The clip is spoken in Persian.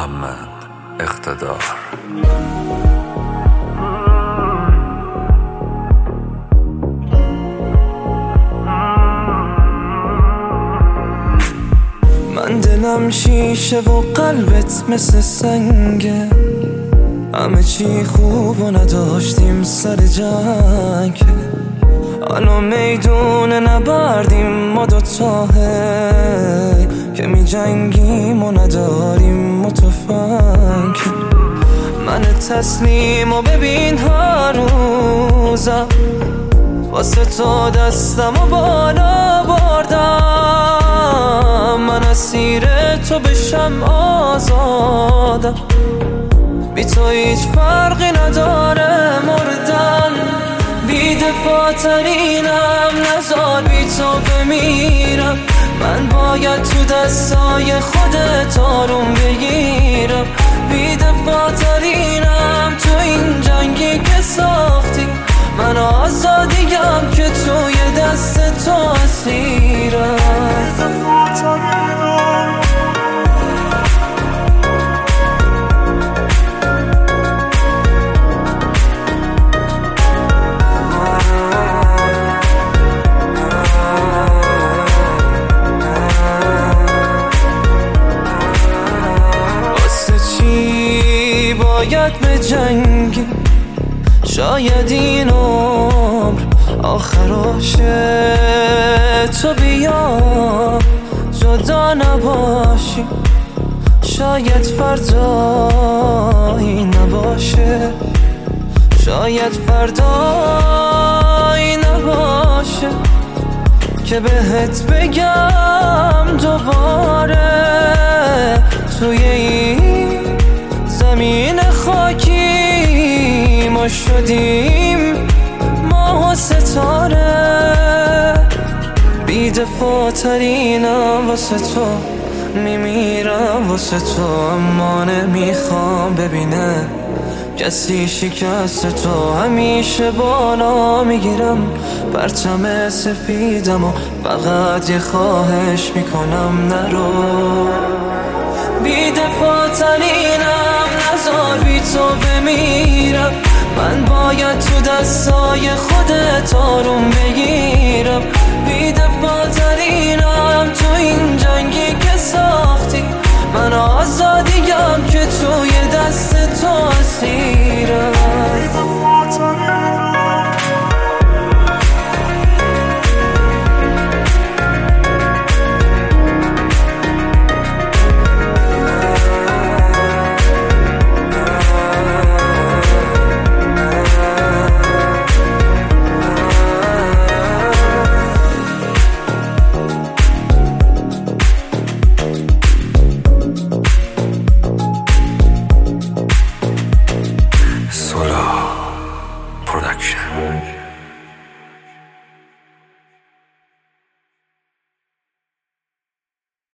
محمد اقتدار. من دلم شیشه و قلبت مثل سنگه، همه چی خوب و نداشتیم سر جنگ. حالا میدون نبردیم ما دوتاه، که می جنگیم و نداریم متفنگ. من تسلیم و ببین هر روزم واسه تو دستم و بالا بردم. من اسیر تو بشم آزادم، بی تو هیچ فرقی نداره مردن. بی دفاع ترینم نزار بی تو بمیرم. من باید تو دستای خودت آروم بگیرم. بی دفاع ترینم تو این جنگی که ساختی. من آزادیم که توی دست تو اسیرم. باید به جنگی، شاید این عمر آخراشه. تو بیا جدا نباشی، شاید فردایی نباشه. شاید فردایی نباشه که بهت بگم دوباره توی این زمین خاکی ما شدیم ماه و ستاره. بی دفاع ترینم واسه تو، میمیرم واسه تو، اما نمیخوام ببینه کسی شکست تو. همیشه بالا میگیرم پرچم سفیدم و فقط یه خواهش میکنم نرو. بی دفاع ترینم نزار بی تو بمیرم. من باید تو دستای خودت آروم